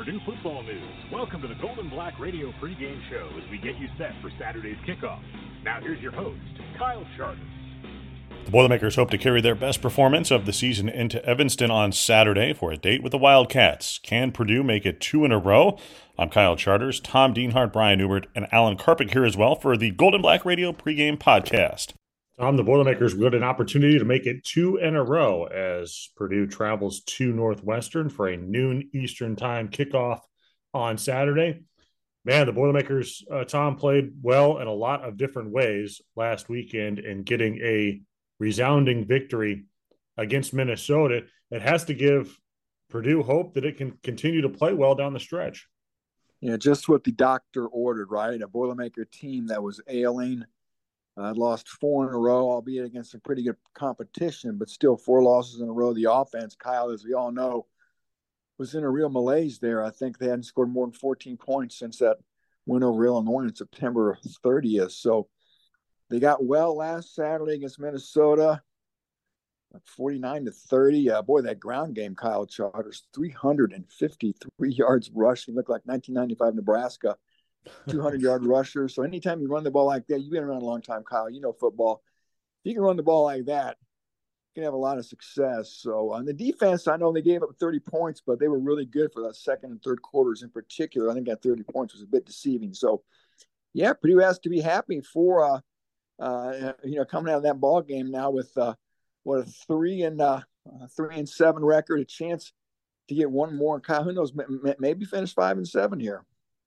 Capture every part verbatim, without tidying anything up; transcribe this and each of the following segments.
Purdue football news. Welcome to the Golden Black Radio pregame show as we get you set for Saturday's kickoff. Now here's your host, Kyle Charters. The Boilermakers hope to carry their best performance of the season into Evanston on Saturday for a date with the Wildcats. Can Purdue make it two in a row? I'm Kyle Charters, Tom Dienhart, Brian Newbert, and Alan Karpick here as well for the Golden Black Radio pregame podcast. Tom, the Boilermakers got an opportunity to make it two in a row as Purdue travels to Northwestern for a noon Eastern time kickoff on Saturday. Man, the Boilermakers, uh, Tom, played well in a lot of different ways last weekend in getting a resounding victory against Minnesota. It has to give Purdue hope that it can continue to play well down the stretch. Yeah, just what the doctor ordered, right? A Boilermaker team that was ailing. I uh, lost four in a row, albeit against some pretty good competition, but still four losses in a row. The offense, Kyle, as we all know, was in a real malaise there. I think they hadn't scored more than fourteen points since that win over Illinois on September thirtieth. So they got well last Saturday against Minnesota, forty-nine to thirty. Uh, boy, that ground game, Kyle Charters, three hundred fifty-three yards rushing, looked like nineteen ninety-five Nebraska. two hundred yard rusher. So anytime you run the ball like that, you've been around a long time, Kyle. You know football. If you can run the ball like that, you can have a lot of success. So on the defense, I know they gave up thirty points, but they were really good for that second and third quarters in particular. I think that thirty points was a bit deceiving. So, yeah, Purdue has to be happy for, uh, uh, you know, coming out of that ball game now with uh, what a three and uh, three and seven record, a chance to get one more. Kyle, who knows? Maybe finish five and seven here.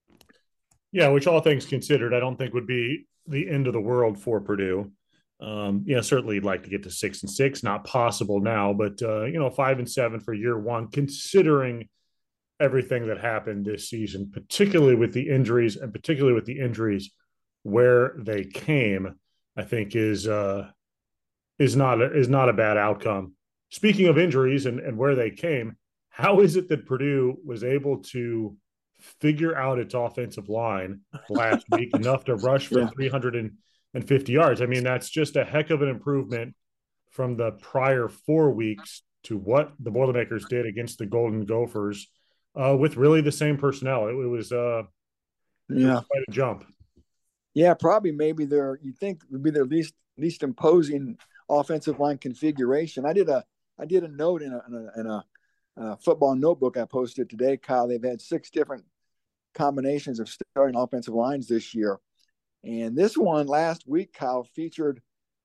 Yeah, which all things considered, I don't think would be the end of the world for Purdue. Um, yeah, certainly you'd like to get to six and six, not possible now, but uh, you know, five and seven for year one, considering everything that happened this season, particularly with the injuries and particularly with the injuries where they came, I think is uh, is not a, is not a bad outcome. Speaking of injuries and, and where they came, how is it that Purdue was able to figure out its offensive line last week enough to rush for yeah. three hundred fifty yards? I mean, that's just a heck of an improvement from the prior four weeks to what the Boilermakers did against the Golden Gophers uh, with really the same personnel. It, it was uh, yeah, it was quite a jump. Yeah, probably maybe their you think would be their least least imposing offensive line configuration. I did a I did a note in a in a, in a Uh, football notebook I posted today, Kyle. They've had six different combinations of starting offensive lines this year. And this one last week, Kyle, featured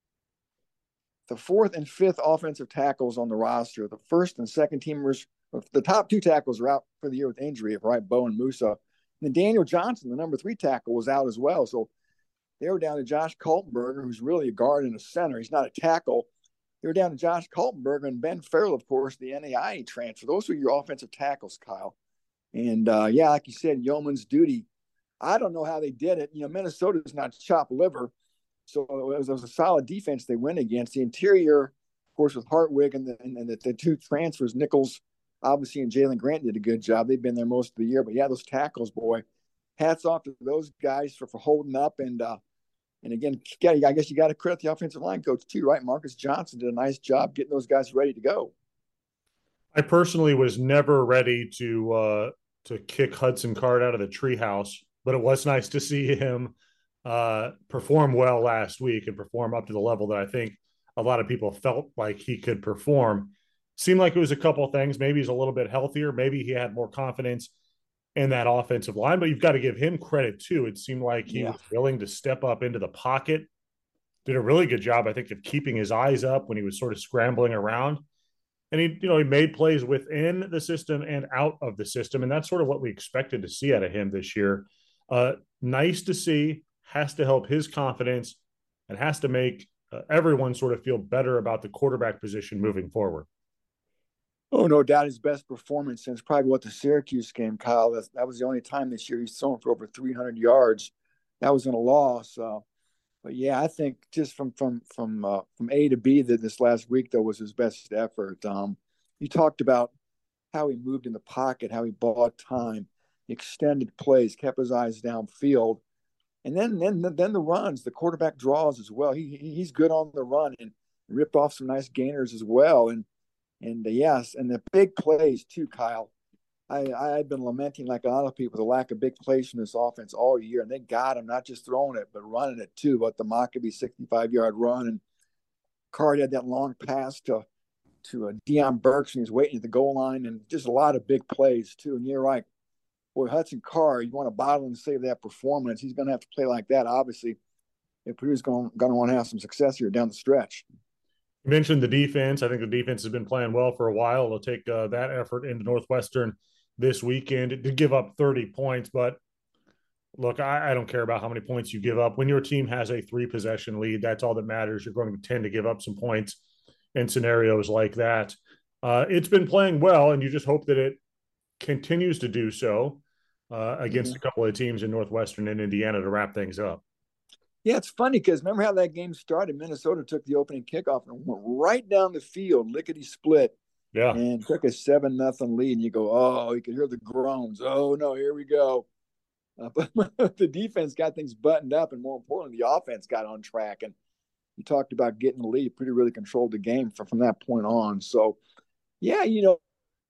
the fourth and fifth offensive tackles on the roster. The first and second teamers, the top two tackles are out for the year with injury, right? Bo and Musa. And then Daniel Johnson, the number three tackle, was out as well. So they were down to Josh Kaltenberger, who's really a guard and a center. He's not a tackle. They were down to Josh Kaltenberger and Ben Farrell, of course, the N A I A transfer. Those were your offensive tackles, Kyle. And, uh, yeah, like you said, yeoman's duty. I don't know how they did it. You know, Minnesota's not chopped liver, so it was, it was a solid defense they went against. The interior, of course, with Hartwig and the, and the, the two transfers, Nichols, obviously, and Jalen Grant did a good job. They've been there most of the year. But, yeah, those tackles, boy, hats off to those guys for, for holding up and uh, – And again, I guess you got to credit the offensive line coach too, right? Marcus Johnson did a nice job getting those guys ready to go. I personally was never ready to uh, to kick Hudson Card out of the treehouse, but it was nice to see him uh, perform well last week and perform up to the level that I think a lot of people felt like he could perform. Seemed like it was a couple of things. Maybe he's a little bit healthier. Maybe he had more confidence in that offensive line, but you've got to give him credit too. It seemed like he yeah. was willing to step up into the pocket, did a really good job, I think, of keeping his eyes up when he was sort of scrambling around. And he, you know, he made plays within the system and out of the system. And that's sort of what we expected to see out of him this year. Uh, nice to see, has to help his confidence and has to make uh, everyone sort of feel better about the quarterback position moving forward. Oh, no doubt his best performance since probably what the Syracuse game, Kyle. That, that was the only time this year he's thrown for over three hundred yards. That was in a loss. Uh, but, yeah, I think just from from from uh, from A to B that this last week, though, was his best effort. Um, you talked about how he moved in the pocket, how he bought time, extended plays, kept his eyes downfield. And then then then the runs, the quarterback draws as well. He He's good on the run and ripped off some nice gainers as well. And And uh, yes, and the big plays too, Kyle. I, I've been lamenting, like a lot of people, the lack of big plays from this offense all year, and they got him, not just throwing it, but running it too. But the Maccabee sixty-five-yard run, and Card had that long pass to to uh, Deion Burks, and he's waiting at the goal line, and just a lot of big plays too. And you're right, boy, Hudson Card, you want to bottle and save that performance. He's going to have to play like that, obviously, if Purdue's going, going to want to have some success here down the stretch. You mentioned the defense. I think the defense has been playing well for a while. They'll take uh, that effort into Northwestern this weekend. It did give up thirty points, but look, I, I don't care about how many points you give up. When your team has a three-possession lead, that's all that matters. You're going to tend to give up some points in scenarios like that. Uh, it's been playing well, and you just hope that it continues to do so uh, against mm-hmm. a couple of teams in Northwestern and Indiana to wrap things up. Yeah, it's funny because remember how that game started? Minnesota took the opening kickoff and went right down the field, lickety split, yeah, and took a seven nothing lead. And you go, oh, you can hear the groans. Oh no, here we go. Uh, but the defense got things buttoned up, and more importantly, the offense got on track. And you talked about getting the lead, pretty really controlled the game from, from that point on. So, yeah, you know,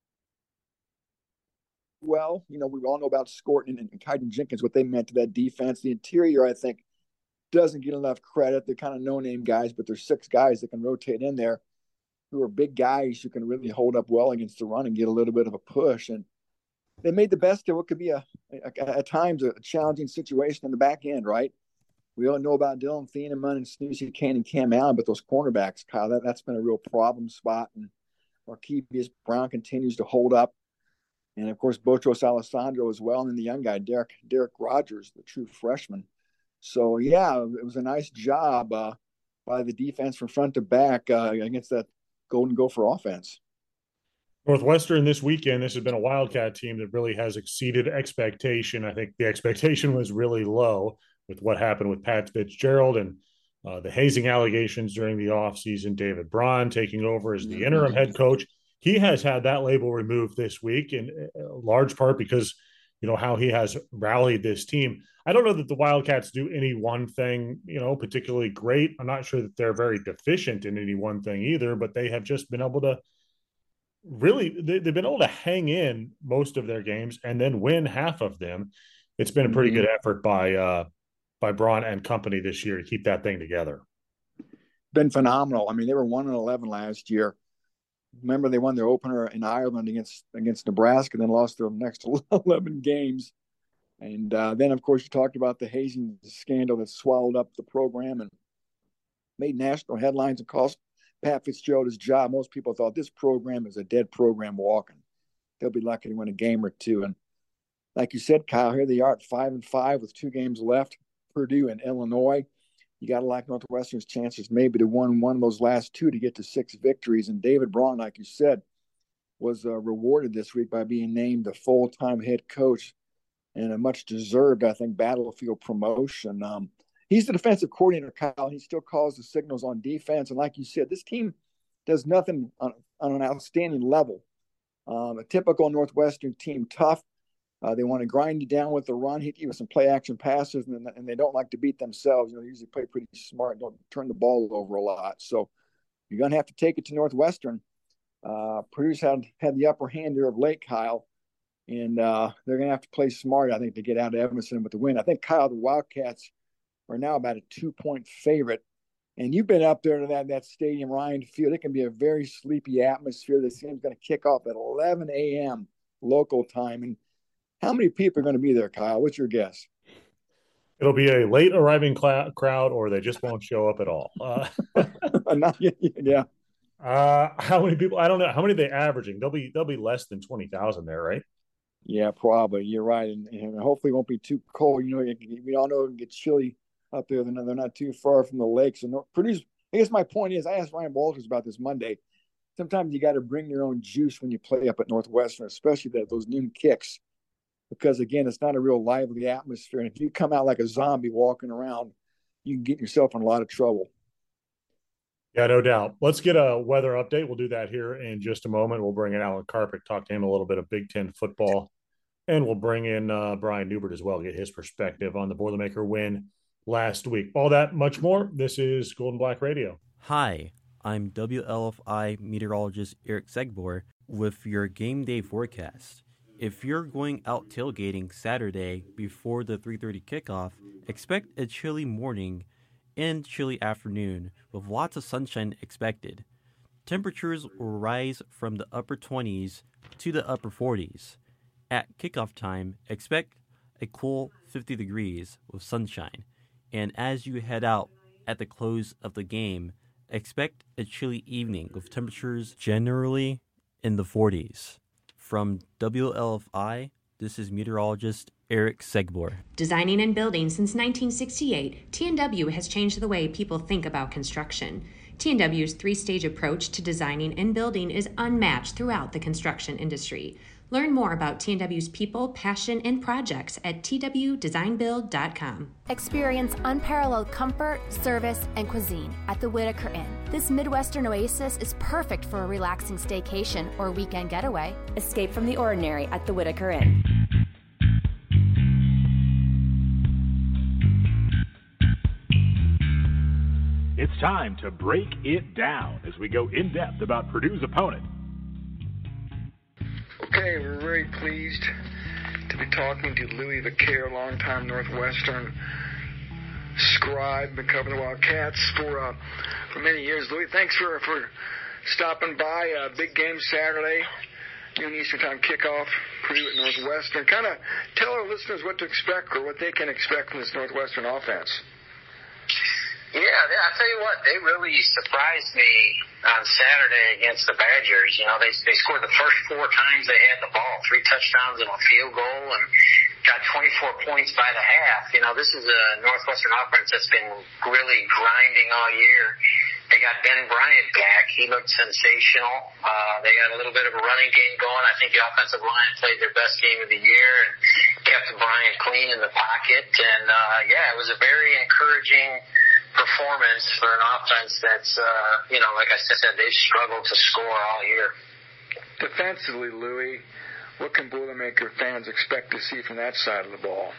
well, you know, we all know about Scorton and, and Kaiden Jenkins, what they meant to that defense. The interior, I think, doesn't get enough credit. They're kind of no-name guys, but there's six guys that can rotate in there who are big guys who can really hold up well against the run and get a little bit of a push. And they made the best of what could be a, a at times a challenging situation in the back end, right? We all know about Dylan Thieneman and Snoozy Kane and Cam Allen, but those cornerbacks, Kyle, that, that's been a real problem spot. And Arkevius Brown continues to hold up. And, of course, Botros Alessandro as well. And then the young guy, Derek, Derek Rogers, the true freshman. So, yeah, it was a nice job uh, by the defense from front to back uh, against that Golden Gopher offense. Northwestern this weekend, this has been a Wildcat team that really has exceeded expectation. I think the expectation was really low with what happened with Pat Fitzgerald and uh, the hazing allegations during the offseason. David Braun taking over as the interim head coach. He has had that label removed this week in large part because, you know, how he has rallied this team. I don't know that the Wildcats do any one thing, you know, particularly great. I'm not sure that they're very deficient in any one thing either, but they have just been able to really, they, they've been able to hang in most of their games and then win half of them. It's been a pretty mm-hmm. good effort by, uh, by Braun and company this year to keep that thing together. Been phenomenal. I mean, they were one and eleven last year. Remember, they won their opener in Ireland against against Nebraska, then lost their next eleven games. And uh, then, of course, you talked about the hazing scandal that swallowed up the program and made national headlines and cost Pat Fitzgerald his job. Most people thought this program is a dead program walking. They'll be lucky to win a game or two. And like you said, Kyle, here they are at five and five with two games left. Purdue and Illinois. You got to like Northwestern's chances maybe to win one of those last two to get to six victories. And David Braun, like you said, was uh, rewarded this week by being named the full-time head coach and a much-deserved, I think, battlefield promotion. Um, he's the defensive coordinator, Kyle. He still calls the signals on defense. And like you said, this team does nothing on, on an outstanding level. Um, a typical Northwestern team, tough. Uh, they want to grind you down with the run, hit you with some play-action passes, and, and they don't like to beat themselves. You know, they usually play pretty smart, don't turn the ball over a lot. So you're going to have to take it to Northwestern. Uh, Purdue's had, had the upper hand here of late, Kyle, and uh, they're going to have to play smart, I think, to get out of Evanston with the win. I think, Kyle, the Wildcats are now about a two-point favorite. And you've been up there to that, that stadium, Ryan Field. It can be a very sleepy atmosphere. This game's going to kick off at eleven a.m. local time. And how many people are going to be there, Kyle? What's your guess? It'll be a late arriving cl- crowd, or they just won't show up at all. Uh, Not, yeah. Uh, how many people? I don't know. How many are they averaging? They'll be they'll be less than twenty thousand there, right? Yeah, probably. You're right, and, and hopefully it won't be too cold. You know, we all know it gets chilly up there. They're not, they're not too far from the lakes. And Purdue's. I guess my point is, I asked Ryan Walters about this Monday. Sometimes you got to bring your own juice when you play up at Northwestern, especially that those noon kicks. Because, again, it's not a real lively atmosphere. And if you come out like a zombie walking around, you can get yourself in a lot of trouble. Yeah, no doubt. Let's get a weather update. We'll do that here in just a moment. We'll bring in Alan Karpick, talk to him a little bit of Big Ten football. And we'll bring in uh, Brian Newbert as well, get his perspective on the Boilermaker win last week. All that, much more. This is Golden Black Radio. Hi, I'm W L F I meteorologist Eric Segbor with your game day forecast. If you're going out tailgating Saturday before the three thirty kickoff, expect a chilly morning and chilly afternoon with lots of sunshine expected. Temperatures will rise from the upper twenties to the upper forties. At kickoff time, expect a cool fifty degrees with sunshine. And as you head out at the close of the game, expect a chilly evening with temperatures generally in the forties. From W L F I, this is meteorologist Eric Segbor. Designing and building since nineteen sixty-eight, T and W has changed the way people think about construction. T and W's three-stage approach to designing and building is unmatched throughout the construction industry. Learn more about T and W's people, passion, and projects at t w design build dot com. Experience unparalleled comfort, service, and cuisine at the Whitaker Inn. This Midwestern oasis is perfect for a relaxing staycation or weekend getaway. Escape from the ordinary at the Whitaker Inn. It's time to break it down as we go in-depth about Purdue's opponent. Okay, we're very pleased to be talking to Louis Vaquer, longtime Northwestern scribe, been covering the Wildcats for uh, for many years. Louis, thanks for, for stopping by. Uh, big game Saturday, noon Eastern Time kickoff, Purdue at Northwestern. Kind of tell our listeners what to expect or what they can expect from this Northwestern offense. Yeah, I'll tell you what, they really surprised me on Saturday against the Badgers. You know, they they scored the first four times they had the ball, three touchdowns and a field goal, and got twenty-four points by the half. You know, this is a Northwestern offense that's been really grinding all year. They got Ben Bryant back. He looked sensational. Uh, they got a little bit of a running game going. I think the offensive line played their best game of the year and kept Bryant clean in the pocket. And, uh, yeah, it was a very encouraging performance for an offense that's, uh, you know, like I said, they've struggled to score all year. Defensively, Louis, what can Boilermaker fans expect to see from that side of the ball?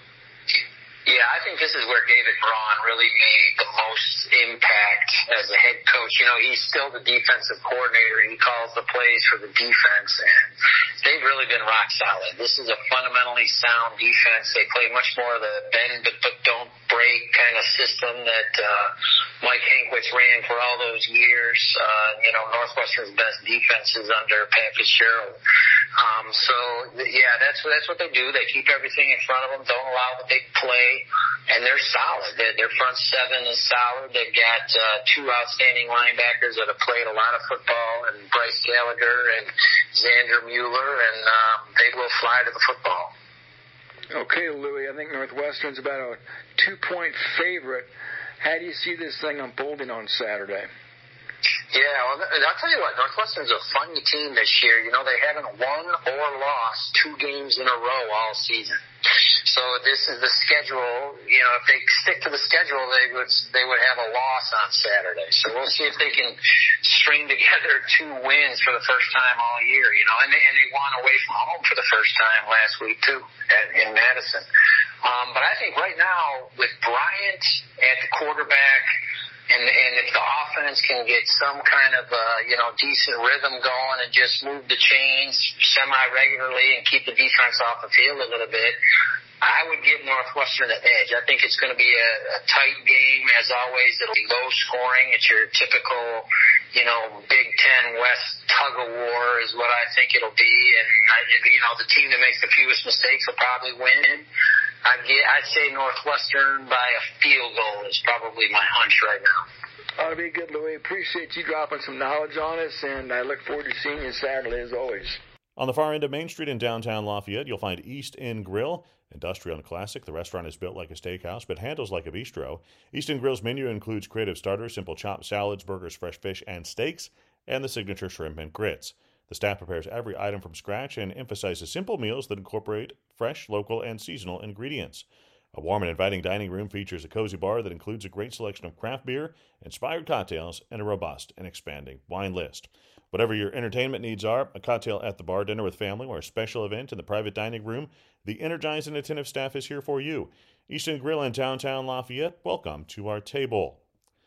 Yeah, I think this is where David Braun really made the most impact as a head coach. You know, he's still the defensive coordinator. He calls the plays for the defense, and they've really been rock solid. This is a fundamentally sound defense. They play much more of the bend but, but don't break kind of system that uh, Mike Hankwitz ran for all those years. Uh, you know, Northwestern's best defense is under Pat Fitzgerald. Um, so, yeah, that's, that's what they do. They keep everything in front of them, don't allow the big play. And they're solid. Their, their front seven is solid. They've got uh, two outstanding linebackers that have played a lot of football, and Bryce Gallagher and Xander Mueller, and um, they will fly to the football. Okay, Louis, I think Northwestern's about a two-point favorite. How do you see this thing unfolding on Saturday? Yeah, well, I'll tell you what, Northwestern's a funny team this year. You know, they haven't won or lost two games in a row all season. So this is the schedule. You know, if they stick to the schedule, they would they would have a loss on Saturday. So we'll see if they can string together two wins for the first time all year. You know, and they, and they won away from home for the first time last week too at, in Madison. Um, but I think right now with Bryant at the quarterback, and and if the offense can get some kind of uh, you know decent rhythm going and just move the chains semi-regularly and keep the defense off the field a little bit, I would give Northwestern an edge. I think it's going to be a, a tight game as always. It'll be low scoring. It's your typical, you know, Big Ten West tug of war is what I think it'll be. And I, you know, the team that makes the fewest mistakes will probably win. I'd, get, I'd say Northwestern by a field goal is probably my hunch right now. Ought to be good, Louis. Appreciate you dropping some knowledge on us, and I look forward to seeing you Saturday as always. On the far end of Main Street in downtown Lafayette, you'll find East End Grill, industrial and classic. The restaurant is built like a steakhouse, but handles like a bistro. East End Grill's menu includes creative starters, simple chopped salads, burgers, fresh fish, and steaks, and the signature shrimp and grits. The staff prepares every item from scratch and emphasizes simple meals that incorporate fresh, local, and seasonal ingredients. A warm and inviting dining room features a cozy bar that includes a great selection of craft beer, inspired cocktails, and a robust and expanding wine list. Whatever your entertainment needs are, a cocktail at the bar, dinner with family, or a special event in the private dining room, the energized and attentive staff is here for you. East End Grill in downtown Lafayette, welcome to our table.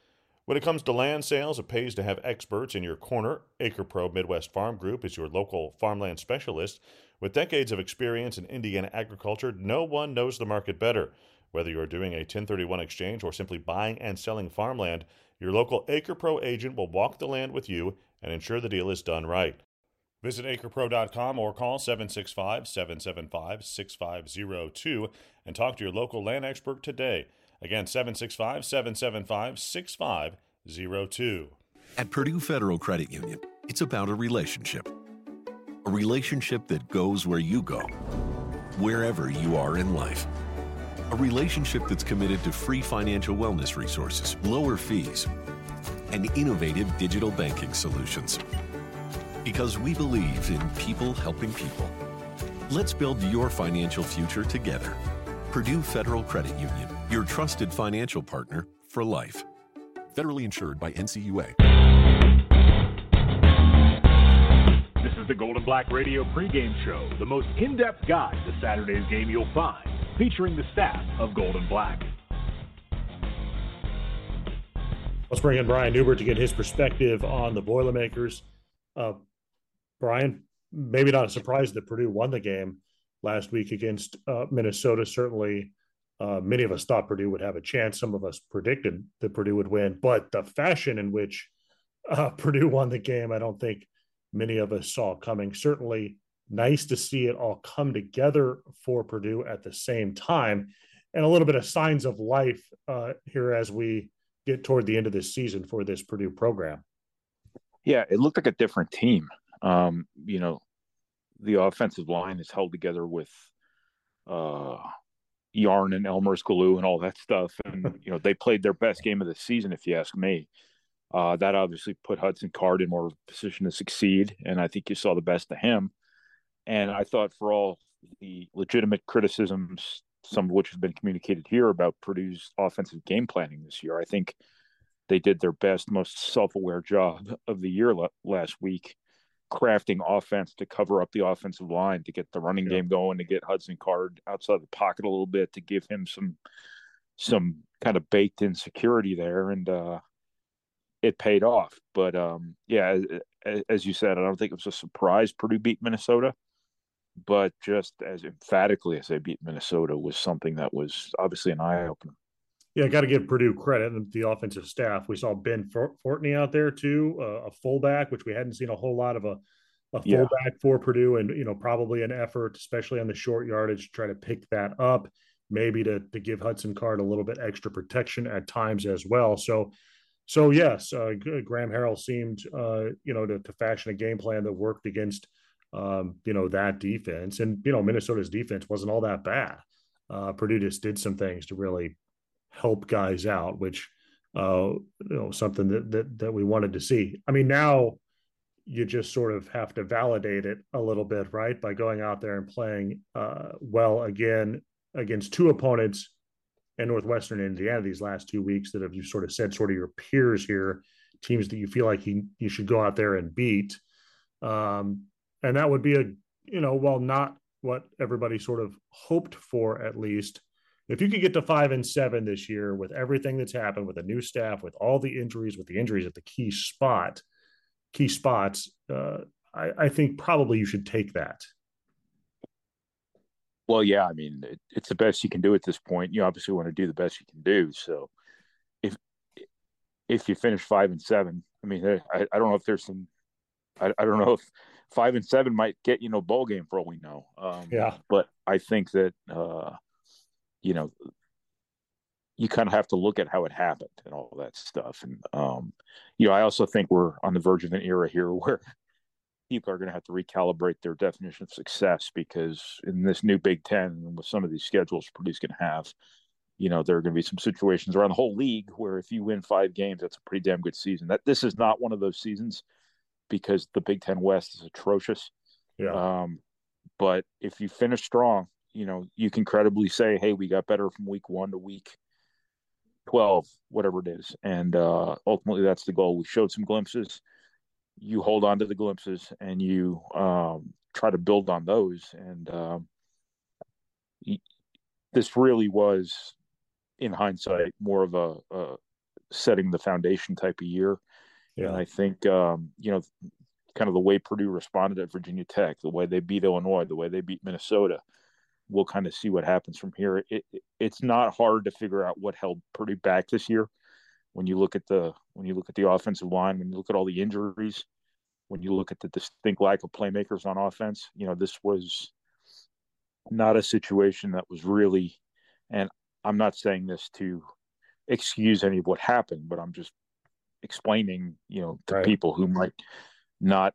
When it comes to land sales, it pays to have experts in your corner. AcrePro Midwest Farm Group is your local farmland specialist. With decades of experience in Indiana agriculture, no one knows the market better. Whether you're doing a ten thirty-one exchange or simply buying and selling farmland, your local AcrePro agent will walk the land with you and ensure the deal is done right. Visit acre pro dot com or call seven six five, seven seven five, six five zero two and talk to your local land expert today. Again, seven six five, seven seven five, six five zero two. At Purdue Federal Credit Union, it's about a relationship. A relationship that goes where you go, wherever you are in life. A relationship that's committed to free financial wellness resources, lower fees, and innovative digital banking solutions. Because we believe in people helping people. Let's build your financial future together. Purdue Federal Credit Union, your trusted financial partner for life. Federally insured by N C U A. This is the Golden Black Radio pregame show, the most in-depth guide to Saturday's game you'll find, featuring the staff of Golden Black. Let's bring in Brian Newbert to get his perspective on the Boilermakers. Uh, Brian, maybe not a surprise that Purdue won the game last week against uh, Minnesota. Certainly, uh, many of us thought Purdue would have a chance. Some of us predicted that Purdue would win. But the fashion in which uh, Purdue won the game, I don't think many of us saw coming. Certainly nice to see it all come together for Purdue at the same time, and a little bit of signs of life uh, here as we get toward the end of this season for this Purdue program. Yeah, it looked like a different team. Um, you know, the offensive line is held together with uh, Yarn and Elmer's glue and all that stuff. And, you know, they played their best game of the season, if you ask me. Uh, that obviously put Hudson Card in more of a position to succeed. And I think you saw the best of him. And I thought for all the legitimate criticisms, some of which have been communicated here about Purdue's offensive game planning this year, I think they did their best, most self-aware job of the year l- last week, crafting offense to cover up the offensive line, to get the running yeah. game going, to get Hudson Card outside the pocket a little bit, to give him some some kind of baked-in security there, and uh, it paid off. But, um, yeah, as, as you said, I don't think it was a surprise Purdue beat Minnesota, but just as emphatically as they beat Minnesota was something that was obviously an eye-opener. Yeah, got to give Purdue credit and the offensive staff. We saw Ben Fortney out there too, uh, a fullback, which we hadn't seen a whole lot of a, a fullback yeah. for Purdue, and you know probably an effort, especially on the short yardage, to try to pick that up, maybe to to give Hudson Card a little bit extra protection at times as well. So, so yes, uh, Graham Harrell seemed uh, you know to, to fashion a game plan that worked against um, you know that defense, and you know Minnesota's defense wasn't all that bad. Uh, Purdue just did some things to really help guys out, which uh you know something that, that that we wanted to see. I mean, now you just sort of have to validate it a little bit, right, by going out there and playing uh well again against two opponents in Northwestern Indiana these last two weeks that have, you sort of said, sort of your peers here, teams that you feel like you, you should go out there and beat. Um and that would be a, you know, well, not what everybody sort of hoped for, at least. If you could get to five and seven this year with everything that's happened, with a new staff, with all the injuries, with the injuries at the key spot, key spots, uh, I, I think probably you should take that. Well, yeah, I mean, it, it's the best you can do at this point. You obviously want to do the best you can do. So if if you finish five and seven, I mean, I, I don't know if there's some, I, I don't know if five and seven might get you no bowl game for all we know. Um, yeah. But I think that, uh, you know, you kind of have to look at how it happened and all that stuff. And, um, you know, I also think we're on the verge of an era here where people are going to have to recalibrate their definition of success, because in this new Big Ten and with some of these schedules Purdue's going to have, you know, there are going to be some situations around the whole league where if you win five games, that's a pretty damn good season. That this is not one of those seasons, because the Big Ten West is atrocious. Yeah. Um, but if you finish strong, you know, you can credibly say, hey, we got better from week one to week twelve, whatever it is. And uh, ultimately that's the goal. We showed some glimpses. You hold on to the glimpses and you um, try to build on those. And um, this really was, in hindsight, more of a, a setting the foundation type of year. Yeah. And I think, um, you know, kind of the way Purdue responded at Virginia Tech, the way they beat Illinois, the way they beat Minnesota, we'll kind of see what happens from here. It, it, it's not hard to figure out what held Purdue back this year. When you look at the when you look at the offensive line, when you look at all the injuries, when you look at the distinct lack of playmakers on offense, you know, this was not a situation that was really, and I'm not saying this to excuse any of what happened, but I'm just explaining, you know, to right. people who might not,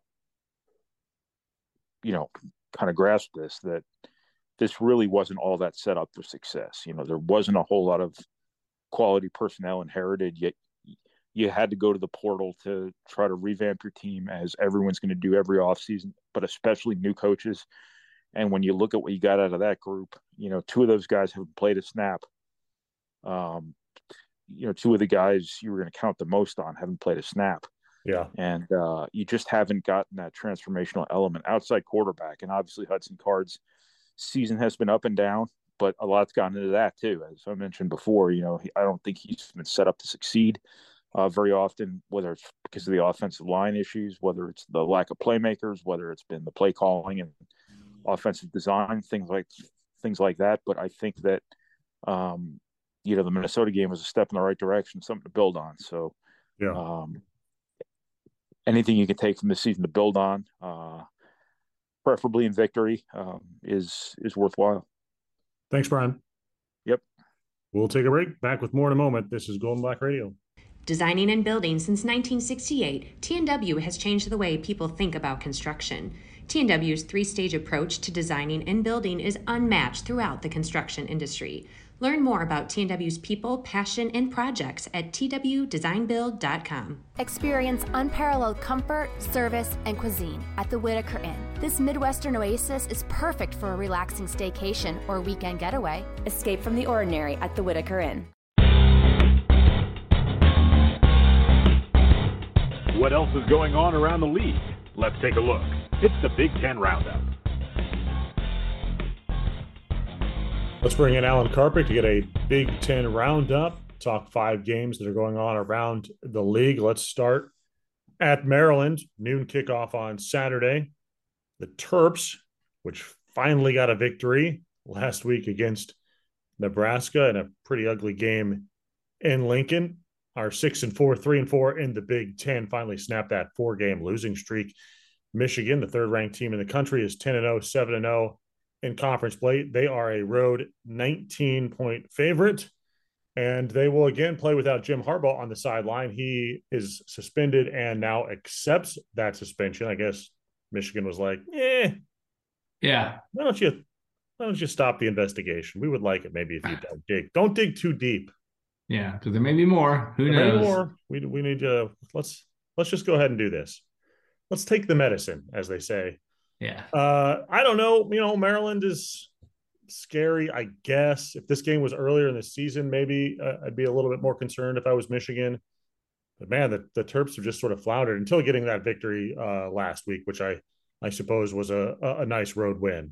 you know, kind of grasp this, that this really wasn't all that set up for success. You know, there wasn't a whole lot of quality personnel inherited, yet you had to go to the portal to try to revamp your team, as everyone's going to do every offseason, but especially new coaches. And when you look at what you got out of that group, you know, two of those guys haven't played a snap. Um, you know, two of the guys you were going to count the most on haven't played a snap. Yeah. And uh, you just haven't gotten that transformational element outside quarterback. And obviously Hudson Card's season has been up and down, but a lot's gone into that too. As I mentioned before, you know, he, I don't think he's been set up to succeed uh, very often, whether it's because of the offensive line issues, whether it's the lack of playmakers, whether it's been the play calling and offensive design, things like things like that. But I think that, um, you know, the Minnesota game was a step in the right direction, something to build on. So, yeah. um, anything you can take from this season to build on, uh, preferably in victory, um, is is worthwhile. Thanks, Brian. Yep. We'll take a break. Back with more in a moment. This is Golden Black Radio. Designing and building since nineteen sixty-eight, T N W has changed the way people think about construction. T N W's three-stage approach to designing and building is unmatched throughout the construction industry. Learn more about T N W's people, passion, and projects at t w design build dot com. Experience unparalleled comfort, service, and cuisine at the Whitaker Inn. This Midwestern oasis is perfect for a relaxing staycation or weekend getaway. Escape from the ordinary at the Whitaker Inn. What else is going on around the league? Let's take a look. It's the Big Ten Roundup. Let's bring in Alan Carpet to get a Big Ten Roundup, talk five games that are going on around the league. Let's start at Maryland. Noon kickoff on Saturday. The Terps, which finally got a victory last week against Nebraska in a pretty ugly game in Lincoln, are six and four, three and four in the Big Ten. Finally snapped that four-game losing streak. Michigan, the third-ranked team in the country, is ten and oh, seven and oh in conference play. They are a road nineteen-point favorite, and they will again play without Jim Harbaugh on the sideline. He is suspended and now accepts that suspension. I guess Michigan was like, eh, yeah. Why don't you, why don't you stop the investigation? We would like it maybe if you don't dig. Don't dig too deep. Yeah, because there may be more. Who there knows? May be more. We we need to let's let's just go ahead and do this. Let's take the medicine, as they say. Yeah. Uh, I don't know. You know, Maryland is scary, I guess. If this game was earlier in the season, maybe uh, I'd be a little bit more concerned if I was Michigan. But man, the, the Terps have just sort of floundered until getting that victory uh, last week, which I I suppose was a a, a nice road win.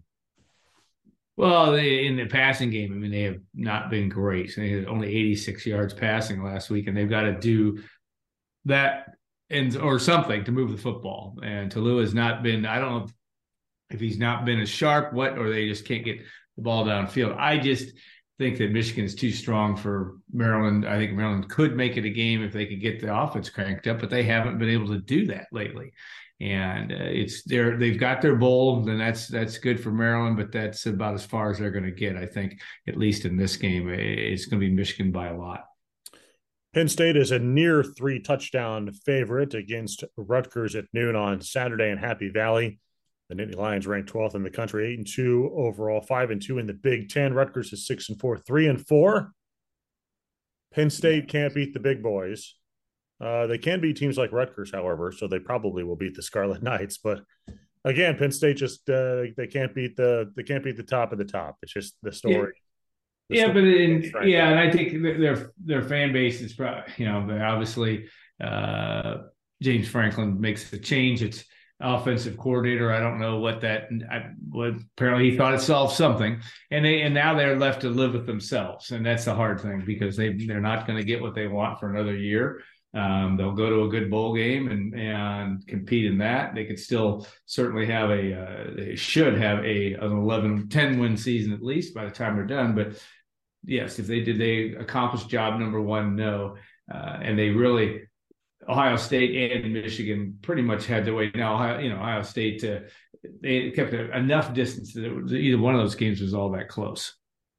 Well, they, in the passing game, I mean, they have not been great. So they had only eighty-six yards passing last week, and they've got to do that and or something to move the football. And Taulia has not been, I don't know if he's not been as sharp, what, or they just can't get the ball downfield. I just think that Michigan is too strong for Maryland. I think Maryland could make it a game if they could get the offense cranked up, but they haven't been able to do that lately. And uh, it's they're they've got their bowl, and that's that's good for Maryland, but that's about as far as they're going to get. I think, at least in this game, it's going to be Michigan by a lot. Penn State is a near three touchdown favorite against Rutgers at noon on Saturday in Happy Valley. The Nittany Lions ranked twelfth in the country, eight and two overall, five and two in the Big Ten. Rutgers is six and four, three and four. Penn State can't beat the big boys. Uh, they can beat teams like Rutgers, however, so they probably will beat the Scarlet Knights. But again, Penn State just uh, they can't beat the they can't beat the top of the top. It's just the story. Yeah, the yeah story but in, yeah, and I think their their fan base is probably, you know, obviously uh, James Franklin makes the change. It's offensive coordinator. I don't know what that. I, what, apparently, he thought it solved something, and they and now they're left to live with themselves, and that's the hard thing because they they're not going to get what they want for another year. Um, they'll go to a good bowl game and and compete in that. They could still certainly have a. Uh, they should have a an eleven, ten win season at least by the time they're done. But yes, if they did, they accomplish job number one. No, uh, and they really. Ohio State and Michigan pretty much had their way. Now, Ohio, you know, Ohio State, uh, they kept a, enough distance that it was, either one of those games was all that close.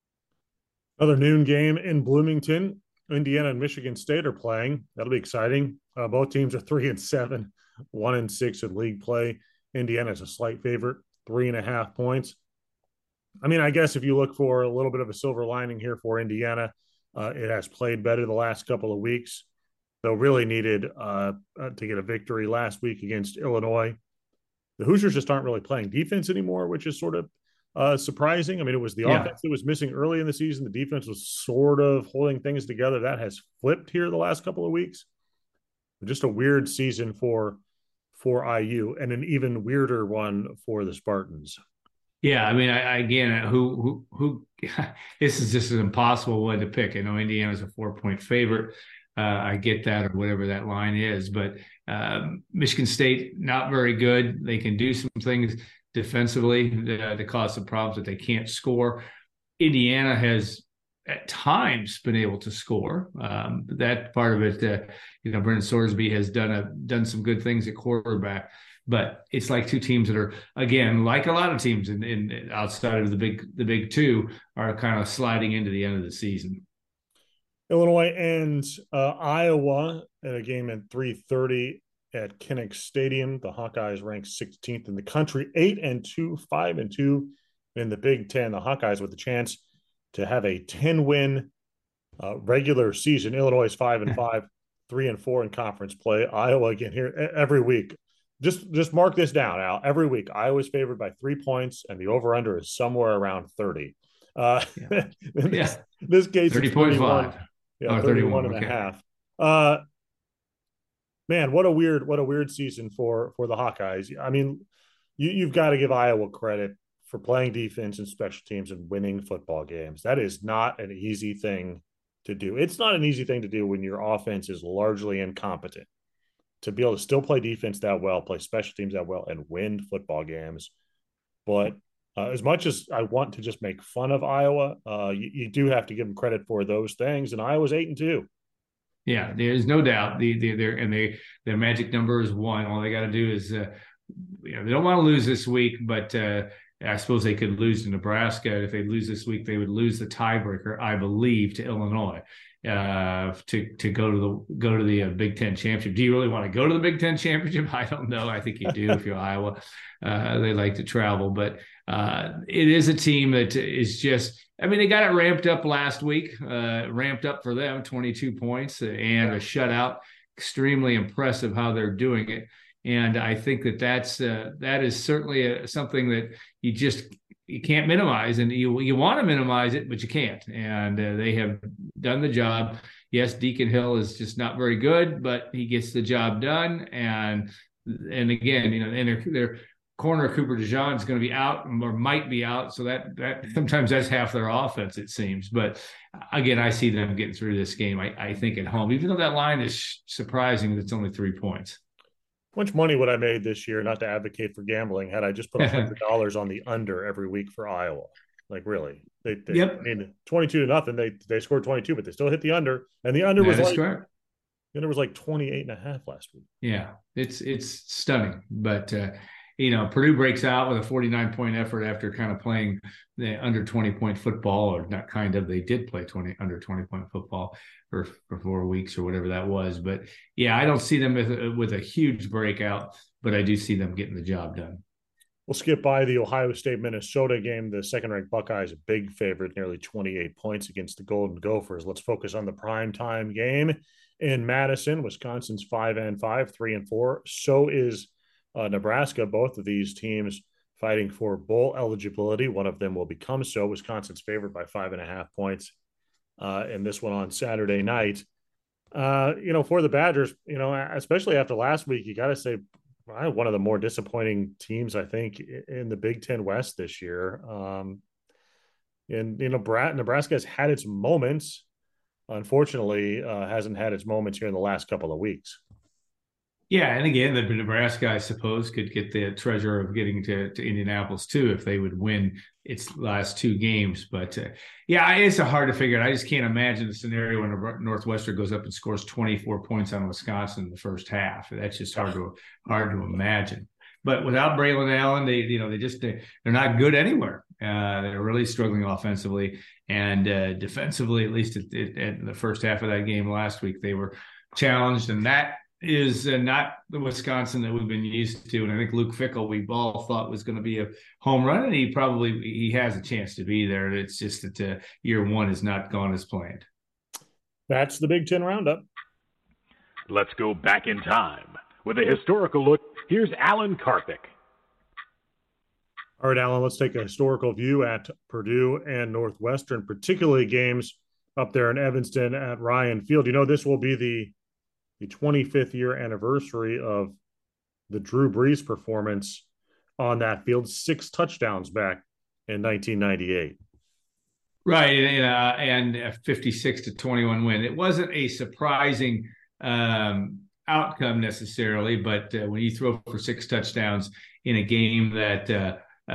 Another noon game in Bloomington. Indiana and Michigan State are playing. That'll be exciting. Uh, both teams are three and seven, one and six in league play. Indiana's a slight favorite, three and a half points. I mean, I guess if you look for a little bit of a silver lining here for Indiana, uh, it has played better the last couple of weeks. Though really needed uh, uh, to get a victory last week against Illinois. The Hoosiers just aren't really playing defense anymore, which is sort of uh, surprising. I mean, it was the yeah. offense that was missing early in the season. The defense was sort of holding things together. That has flipped here the last couple of weeks. Just a weird season for for I U and an even weirder one for the Spartans. Yeah, I mean, I, I again, who who who? This is just an impossible one to pick. I know Indiana's a four-point favorite. Uh, I get that, or whatever that line is, but um, Michigan State not very good. They can do some things defensively to, to cause some problems that they can't score. Indiana has at times been able to score. Um, that part of it, uh, you know, Brendan Sorsby has done a done some good things at quarterback, but it's like two teams that are, again, like a lot of teams in, in outside of the big the big two, are kind of sliding into the end of the season. Illinois and uh, Iowa in a game at three thirty at Kinnick Stadium. The Hawkeyes ranked sixteenth in the country, eight and two, five and two in the Big Ten. The Hawkeyes with the chance to have a ten-win uh, regular season. Illinois is five and five, three and four in conference play. Iowa again here every week. Just just mark this down, Al. Every week, Iowa's favored by three points, and the over/under is somewhere around thirty. Uh, yeah. in this, yeah. this case, thirty point five. Yeah, oh, thirty-one, thirty-one and okay. a half. Uh, man, what a weird, what a weird season for for the Hawkeyes. I mean, you, you've got to give Iowa credit for playing defense and special teams and winning football games. That is not an easy thing to do. It's not an easy thing to do when your offense is largely incompetent. To be able to still play defense that well, play special teams that well, and win football games. But Uh, as much as I want to just make fun of Iowa, uh, you, you do have to give them credit for those things. And Iowa's eight and two. Yeah, there's no doubt. The the their and they their magic number is one. All they got to do is, uh, you know, they don't want to lose this week, but uh, I suppose they could lose to Nebraska. If they lose this week, they would lose the tiebreaker, I believe, to Illinois uh, to to go to the go to the uh, Big Ten championship. Do you really want to go to the Big Ten championship? I don't know. I think you do if you're Iowa. Uh, they like to travel, but uh, it is a team that is just. I mean, they got it ramped up last week. Uh, ramped up for them, twenty-two points and a shutout. Extremely impressive how they're doing it. And I think that that's uh, that is certainly a, something that you just you can't minimize, and you you want to minimize it, but you can't. And uh, they have done the job. Yes, Deacon Hill is just not very good, but he gets the job done. And and again, you know, and their their corner Cooper DeJean is going to be out or might be out, so that that sometimes that's half their offense, it seems. But again, I see them getting through this game. I, I think at home, even though that line is surprising, it's only three points. How much money would I made this year, not to advocate for gambling, had I just put one hundred dollars on the under every week for Iowa? Like, really? They, they yep. I mean, twenty-two to nothing. They they scored twenty-two, but they still hit the under. And the under was that like, correct. the under was like twenty-eight and a half last week. Yeah, it's it's stunning. But, uh, you know, Purdue breaks out with a forty-nine point effort after kind of playing the under twenty point football, or not kind of, they did play twenty under twenty point football for, for four weeks or whatever that was. But yeah, I don't see them with, with a huge breakout, but I do see them getting the job done. We'll skip by the Ohio State Minnesota game. The second ranked Buckeyes, a big favorite, nearly twenty-eight points against the Golden Gophers. Let's focus on the primetime game in Madison. Wisconsin's five and five, three and four. So is Uh, Nebraska. Both of these teams fighting for bowl eligibility. One of them will become so. Wisconsin's favored by five and a half points uh, in this one on Saturday night. Uh, you know, for the Badgers, you know, especially after last week, you got to say one of the more disappointing teams, I think, in the Big Ten West this year. Um, and you know, Nebraska has had its moments. Unfortunately, uh, hasn't had its moments here in the last couple of weeks. Yeah, and again, the Nebraska, I suppose, could get the treasure of getting to, to Indianapolis too if they would win its last two games. But uh, yeah, it's a hard to figure out. I just can't imagine a scenario when Northwestern goes up and scores twenty-four points on Wisconsin in the first half. That's just hard to hard to imagine. But without Braylon Allen, they you know they just they, they're not good anywhere. Uh, they're really struggling offensively and uh, defensively. At least at, at the first half of that game last week, they were challenged, and that is uh, not the Wisconsin that we've been used to. And I think Luke Fickell, we all thought was going to be a home run, and he probably he has a chance to be there. It's just that uh, year one has not gone as planned. That's the Big Ten Roundup. Let's go back in time with a historical look. Here's Alan Karthik. All right, Alan, let's take a historical view at Purdue and Northwestern, particularly games up there in Evanston at Ryan Field. You know, this will be the the twenty-fifth year anniversary of the Drew Brees performance on that field, six touchdowns back in nineteen ninety-eight. Right, and, uh, and a fifty-six to twenty-one win. It wasn't a surprising um, outcome necessarily, but uh, when you throw for six touchdowns in a game that uh,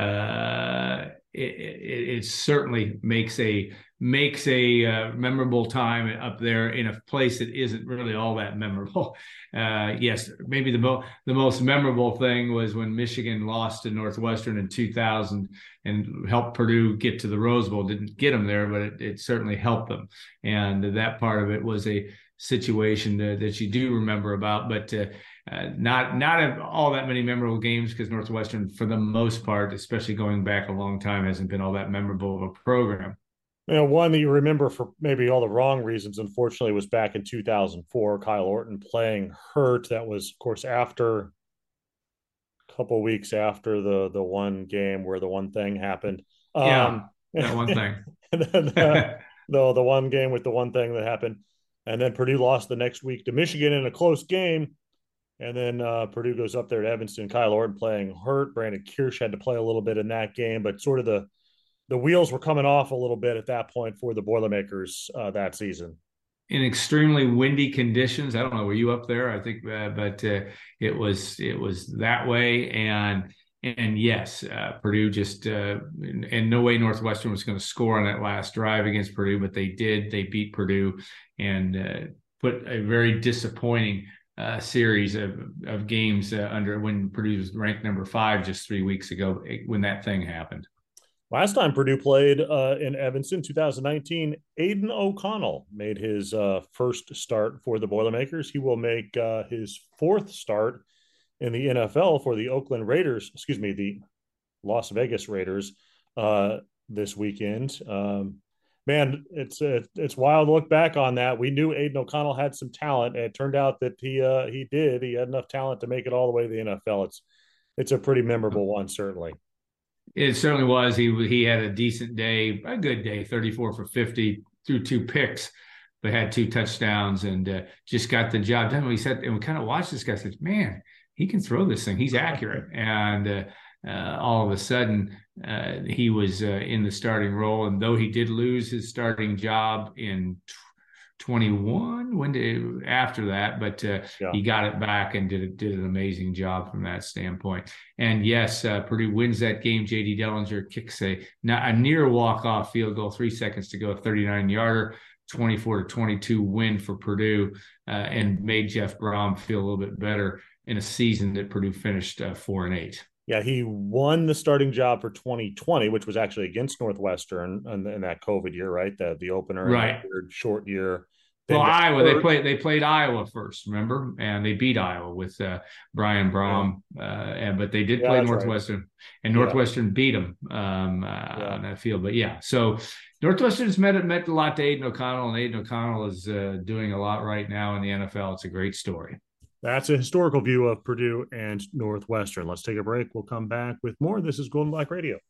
uh, it, it, it certainly makes a makes a uh, memorable time up there in a place that isn't really all that memorable. Uh, yes, maybe the, mo- the most memorable thing was when Michigan lost to Northwestern in two thousand and helped Purdue get to the Rose Bowl. Didn't get them there, but it, it certainly helped them. And that part of it was a situation that, that you do remember about, but uh, uh, not not all that many memorable games because Northwestern, for the most part, especially going back a long time, hasn't been all that memorable of a program. You know, one that you remember for maybe all the wrong reasons, unfortunately, was back in two thousand four, Kyle Orton playing hurt. That was, of course, after a couple of weeks after the the one game where the one thing happened. Yeah, um, that one thing. And then the, the, the one game with the one thing that happened. And then Purdue lost the next week to Michigan in a close game. And then uh, Purdue goes up there to Evanston. Kyle Orton playing hurt. Brandon Kirsch had to play a little bit in that game, but sort of the the wheels were coming off a little bit at that point for the Boilermakers uh, that season. In extremely windy conditions. I don't know, were you up there? I think, uh, but uh, it was it was that way. And and yes, uh, Purdue just uh, in, in no way Northwestern was going to score on that last drive against Purdue, but they did. They beat Purdue and uh, put a very disappointing uh, series of of games uh, under when Purdue was ranked number five just three weeks ago when that thing happened. Last time Purdue played uh, in Evanston, two thousand nineteen, Aiden O'Connell made his uh, first start for the Boilermakers. He will make uh, his fourth start in the N F L for the Oakland Raiders, excuse me, the Las Vegas Raiders uh, this weekend. Um, man, it's it's wild to look back on that. We knew Aiden O'Connell had some talent, and it turned out that he uh, he did. He had enough talent to make it all the way to the N F L. It's it's a pretty memorable one, certainly. It certainly was. He he had a decent day, a good day, thirty-four for fifty, threw two picks, but had two touchdowns and uh, just got the job done. We said, and we kind of watched this guy. Said, "Man, he can throw this thing. He's accurate." And uh, uh, all of a sudden, uh, he was uh, in the starting role. And though he did lose his starting job in twenty-one, when did after that, but uh, yeah. he got it back and did did an amazing job from that standpoint. And yes, uh, Purdue wins that game. J D Dellinger kicks a a near walk off field goal, three seconds to go, a thirty-nine yarder, twenty-four to twenty-two win for Purdue, uh, and made Jeff Brom feel a little bit better in a season that Purdue finished uh, four and eight. Yeah, he won the starting job for twenty twenty, which was actually against Northwestern in, in that COVID year, right? The the opener, right? The short year. Well, Iowa, they played they played Iowa first, remember, and they beat Iowa with uh, Brian Brom, yeah. uh, and but they did yeah, play Northwestern, right. and Northwestern yeah. beat them um, uh, yeah. on that field. But yeah, so Northwestern's met met a lot to Aiden O'Connell, and Aiden O'Connell is uh, doing a lot right now in the N F L. It's a great story. That's a historical view of Purdue and Northwestern. Let's take a break. We'll come back with more. This is Golden Black Radio.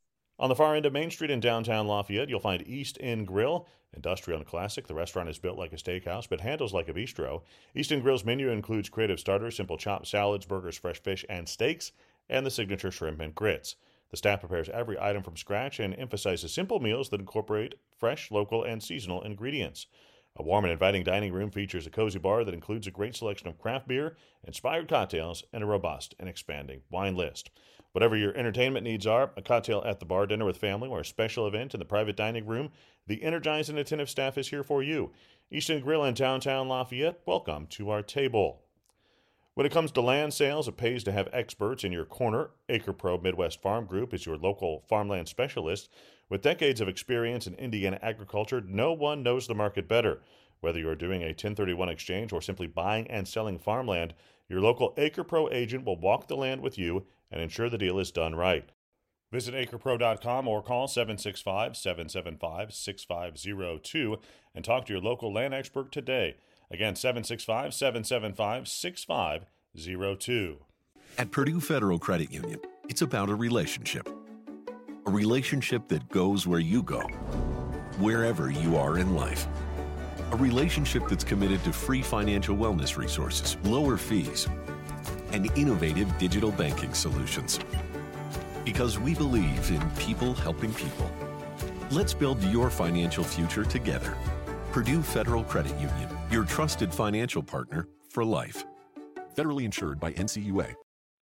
On the far end of Main Street in downtown Lafayette, you'll find East End Grill, industrial and classic. The restaurant is built like a steakhouse, but handles like a bistro. East End Grill's menu includes creative starters, simple chopped salads, burgers, fresh fish, and steaks, and the signature shrimp and grits. The staff prepares every item from scratch and emphasizes simple meals that incorporate fresh, local, and seasonal ingredients. A warm and inviting dining room features a cozy bar that includes a great selection of craft beer, inspired cocktails, and a robust and expanding wine list. Whatever your entertainment needs are, a cocktail at the bar, dinner with family, or a special event in the private dining room, the energized and attentive staff is here for you. East End Grill in downtown Lafayette, welcome to our table. When it comes to land sales, it pays to have experts in your corner. AcrePro Midwest Farm Group is your local farmland specialist. With decades of experience in Indiana agriculture, no one knows the market better. Whether you're doing a ten thirty-one exchange or simply buying and selling farmland, your local AcrePro agent will walk the land with you and ensure the deal is done right. Visit acre pro dot com or call seven six five, seven seven five, six five zero two and talk to your local land expert today. Again, seven six five, seven seven five, six five zero two. At Purdue Federal Credit Union, it's about a relationship. A relationship that goes where you go, wherever you are in life. A relationship that's committed to free financial wellness resources, lower fees, and innovative digital banking solutions. Because we believe in people helping people. Let's build your financial future together. Purdue Federal Credit Union, your trusted financial partner for life. Federally insured by N C U A.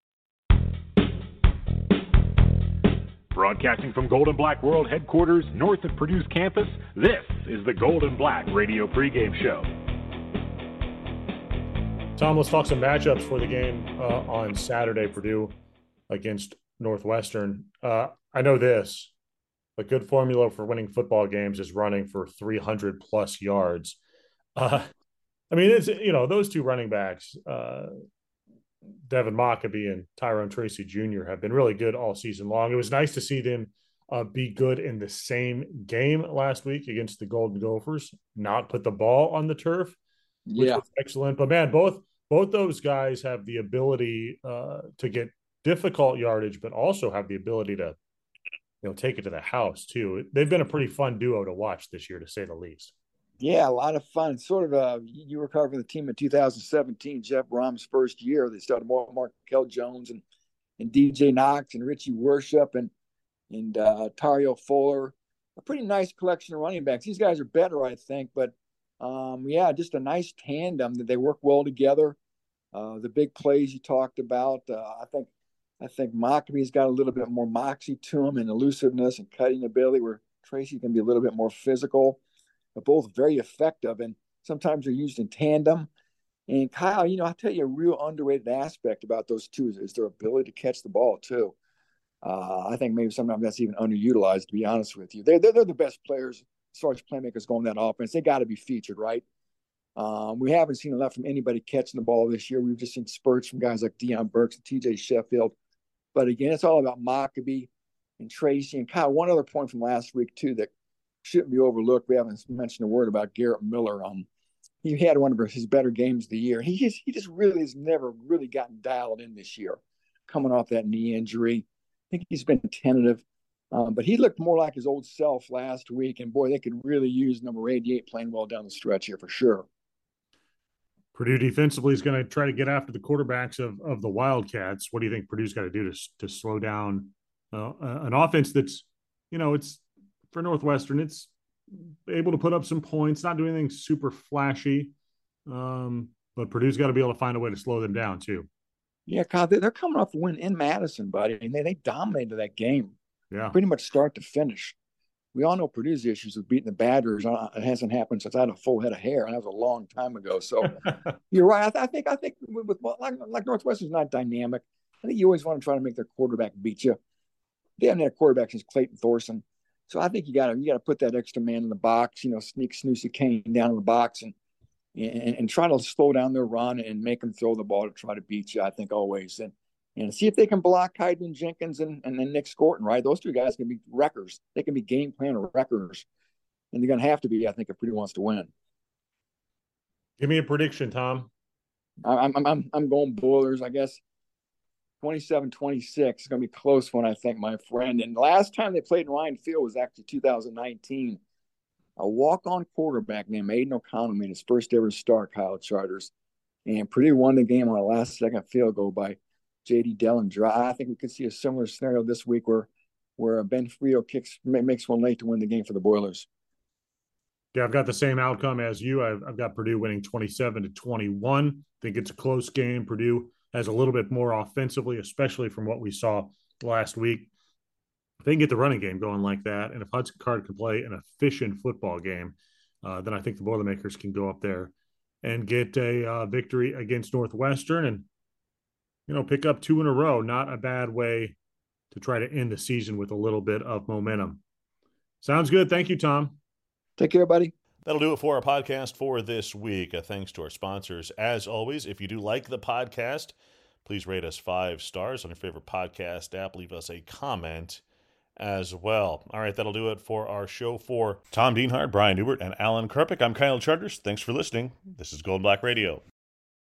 Broadcasting from Gold and Black World headquarters north of Purdue's campus, this is the Gold and Black Radio pregame show. Tom, let's talk some matchups for the game uh, on Saturday, Purdue against Northwestern. Uh, I know this. A good formula for winning football games is running for three hundred plus yards. Uh, I mean, it's, you know, those two running backs, uh, Devin Mockabee and Tyrone Tracy Junior have been really good all season long. It was nice to see them uh, be good in the same game last week against the Golden Gophers, not put the ball on the turf, which yeah. was excellent. But, man, both both those guys have the ability uh, to get difficult yardage, but also have the ability to, you know, take it to the house, too. They've been a pretty fun duo to watch this year, to say the least. Yeah, a lot of fun. Sort of, uh, you were covering the team in two thousand seventeen, Jeff Brom's first year. They started more Markel Jones and, and D J Knox and Richie Worship and and uh, Tario Fuller. A pretty nice collection of running backs. These guys are better, I think, but um, yeah, just a nice tandem that they work well together. Uh, the big plays you talked about, uh, I think, I think Mockabee's got a little bit more moxie to him and elusiveness and cutting ability, where Tracy can be a little bit more physical. But both very effective, and sometimes they're used in tandem. And Kyle, you know, I'll tell you a real underrated aspect about those two is, is their ability to catch the ball too. Uh, I think maybe sometimes that's even underutilized, to be honest with you. They're, they're, they're the best players as far as playmakers go in that offense. They got to be featured, right? Um, we haven't seen enough from anybody catching the ball this year. We've just seen spurts from guys like Deion Burks and T J Sheffield. But again, it's all about Mockabee and Tracy. And Kyle, one other point from last week too that shouldn't be overlooked. We haven't mentioned a word about Garrett Miller. Um, he had one of his better games of the year. He just, he just really has never really gotten dialed in this year, coming off that knee injury. I think he's been tentative, um, but he looked more like his old self last week. And boy, they could really use number eighty-eight playing well down the stretch here for sure. Purdue defensively is going to try to get after the quarterbacks of, of the Wildcats. What do you think Purdue's got to do to to slow down uh, an offense that's, you know, it's for Northwestern, it's able to put up some points, not doing anything super flashy, um, but Purdue's got to be able to find a way to slow them down too. Yeah, Kyle, they're coming off a win in Madison, buddy. I mean, they, they dominated that game, yeah, pretty much start to finish. We all know Purdue's issues with beating the Badgers. It hasn't happened since I had a full head of hair, and that was a long time ago. So you're right. I, th- I think I think with, with like, like Northwestern's not dynamic. I think you always want to try to make their quarterback beat you. They haven't had a quarterback since Clayton Thorson. So I think you got to you got to put that extra man in the box, you know, sneak Snoozy Kane down in the box and, and and try to slow down their run and make them throw the ball to try to beat you. I think always and and see if they can block Hyden Jenkins and and then Nick Scorton. Right, those two guys can be wreckers. They can be game plan wreckers, and they're going to have to be. I think if Purdue wants to win. Give me a prediction, Tom. I'm I'm I'm I'm going Boilers. I guess twenty-seven twenty-six. It's going to be a close one, I think, my friend. And last time they played in Ryan Field was actually two thousand nineteen. A walk-on quarterback named Aiden O'Connell made his first ever start, Kyle Charters. And Purdue won the game on a last-second field goal by J D Dellinger. I think we could see a similar scenario this week where, where Ben Frio kicks makes one late to win the game for the Boilers. Yeah, I've got the same outcome as you. I've, I've got Purdue winning twenty-seven to twenty-one. I think it's a close game. Purdue has a little bit more offensively, especially from what we saw last week. If they can get the running game going like that, and if Hudson Card can play an efficient football game, uh, then I think the Boilermakers can go up there and get a uh, victory against Northwestern and, you know, pick up two in a row. Not a bad way to try to end the season with a little bit of momentum. Sounds good. Thank you, Tom. Take care, buddy. That'll do it for our podcast for this week. Uh, thanks to our sponsors. As always, if you do like the podcast, please rate us five stars on your favorite podcast app. Leave us a comment as well. All right, that'll do it for our show. For Tom Dienhart, Brian Newbert, and Alan Krupik, I'm Kyle Charters. Thanks for listening. This is Gold Black Radio.